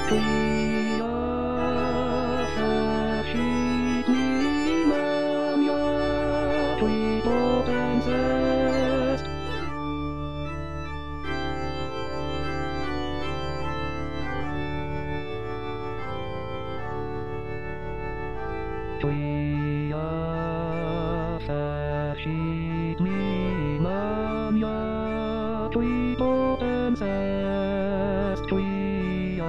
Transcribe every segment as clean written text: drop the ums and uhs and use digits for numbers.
Tria facit mania, qui potens est. Tria facit mania, qui potens est. Tria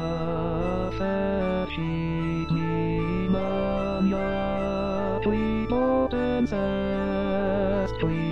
facit mania, qui potens est.